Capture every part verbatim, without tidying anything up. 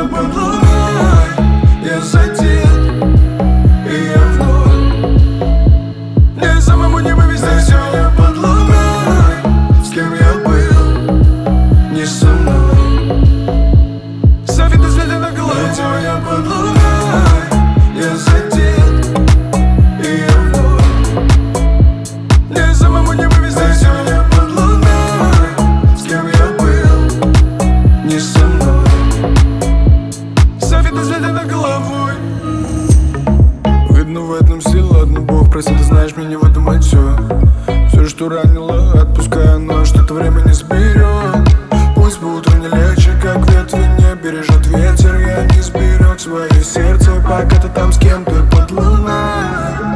я под луной, я задет, и я вновь. Мне самому не вывести все. Я под луной, с кем я был, не со мной. Софиты светят над головой. Я под луной, я задет, и я вновь. Мне самому не вывести все. Я под луной, с кем я был, не со мной. Софиты светят над головой. Видно в этом сила, одну Бог прости, ты знаешь, мне не выдумать все. Все, что ранило, отпуская, но что-то время не сберет. Пусть по утру не легче, как ветви не бережет ветер. Я не сберег свое сердце, пока ты там с кем-то под луной.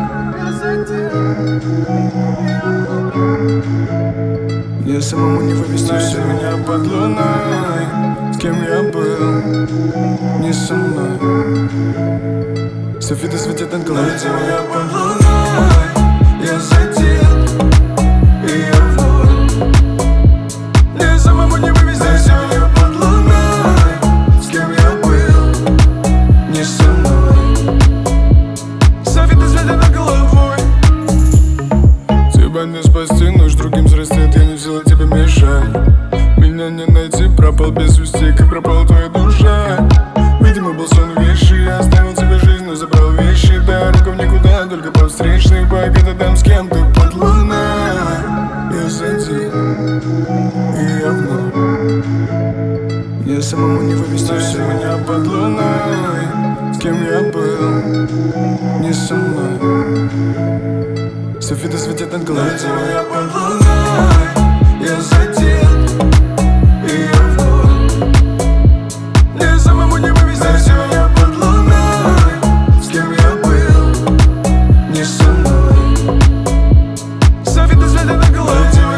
Мне самому не вывести все. Меня под луной, с кем я был, не со мной. Софиты светят над головой. Я под луной, я задет, и я вновь. Мне самому не вывести все. Я под луной, с кем я был, не со мной. Софиты светят над головой. Тебя не спасти, ночь другим взрастет, я не в силах тебе мешать. Меня не найти, пропал без вести, как пропала твоя душа. Видимо, был сон вещи, я оставил тебе жизнь, но забрал вещи. Дорога в никуда, только по встречной, пока ты там с кем-то под луной. Я задел, и я вновь. Мне самому не вывести все. Меня под луной, с кем я был, не со мной. Софиты светят над головой. Я под луной, я задет, и я вновь. Мне самому не вывести все. Я под луной, с кем я был, не со мной. Софиты светят над головой.